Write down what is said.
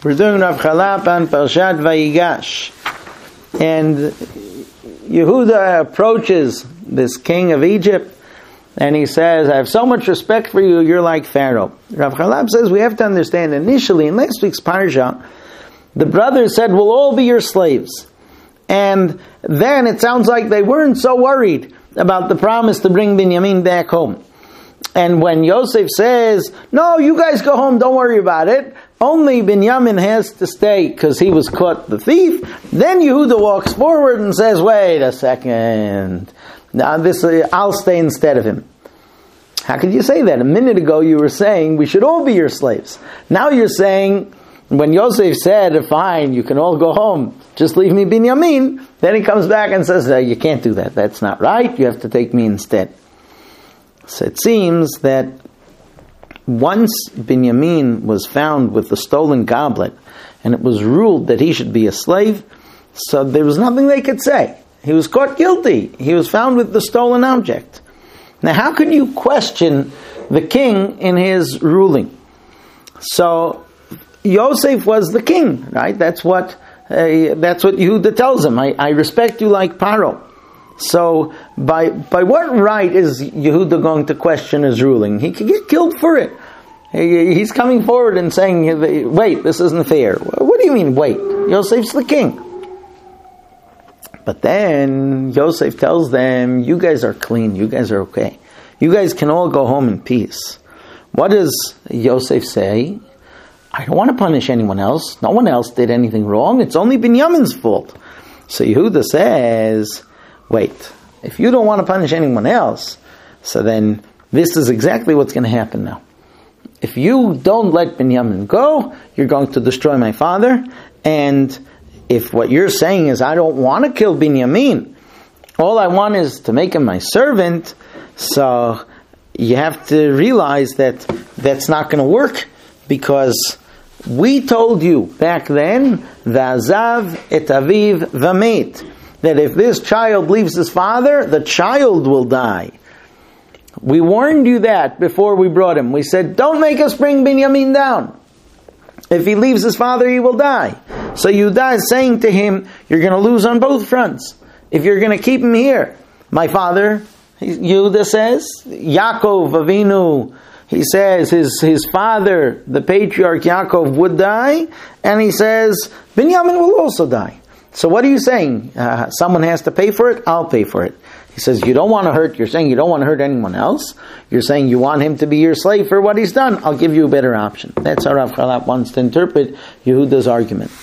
We're doing Rav Chalap on Parshat Vayigash. And Yehuda approaches this king of Egypt, and he says, I have so much respect for you, you're like Pharaoh. Rav Chalap says we have to understand, initially, in last week's Parsha, the brothers said, we'll all be your slaves. And then it sounds like they weren't so worried about the promise to bring Binyamin back home. And when Yosef says, no, you guys go home, don't worry about it, only Binyamin has to stay because he was caught the thief, then Yehuda walks forward and says, wait a second, now I'll stay instead of him. How could you say that? A minute ago you were saying we should all be your slaves. Now you're saying, when Yosef said, fine, you can all go home, just leave me Binyamin, then he comes back and says, you can't do that, that's not right, you have to take me instead. So it seems that once Binyamin was found with the stolen goblet, and it was ruled that he should be a slave, so there was nothing they could say. He was caught guilty. He was found with the stolen object. Now how can you question the king in his ruling? So Yosef was the king, right? That's what Yehuda tells him. I respect you like Paro. So, by what right is Yehuda going to question his ruling? He could get killed for it. He's coming forward and saying, wait, this isn't fair. What do you mean, wait? Yosef's the king. But then Yosef tells them, you guys are clean, you guys are okay. You guys can all go home in peace. What does Yosef say? I don't want to punish anyone else. No one else did anything wrong. It's only Binyamin's fault. So Yehuda says, wait, if you don't want to punish anyone else, so then this is exactly what's going to happen now. If you don't let Binyamin go, you're going to destroy my father. And if what you're saying is, I don't want to kill Binyamin, all I want is to make him my servant, so you have to realize that that's not going to work, because we told you back then, V'azav et aviv v'met, that if this child leaves his father, the child will die. We warned you that before we brought him. We said, don't make us bring Binyamin down. If he leaves his father, he will die. So Yehuda is saying to him, you're going to lose on both fronts. If you're going to keep him here, my father, Yehuda says, Yaakov Avinu, he says his father, the patriarch Yaakov, would die, and he says, Binyamin will also die. So what are you saying? Someone has to pay for it? I'll pay for it. He says, you don't want to hurt, you're saying you don't want to hurt anyone else? You're saying you want him to be your slave for what he's done? I'll give you a better option. That's how Rav Chalap wants to interpret Yehuda's argument.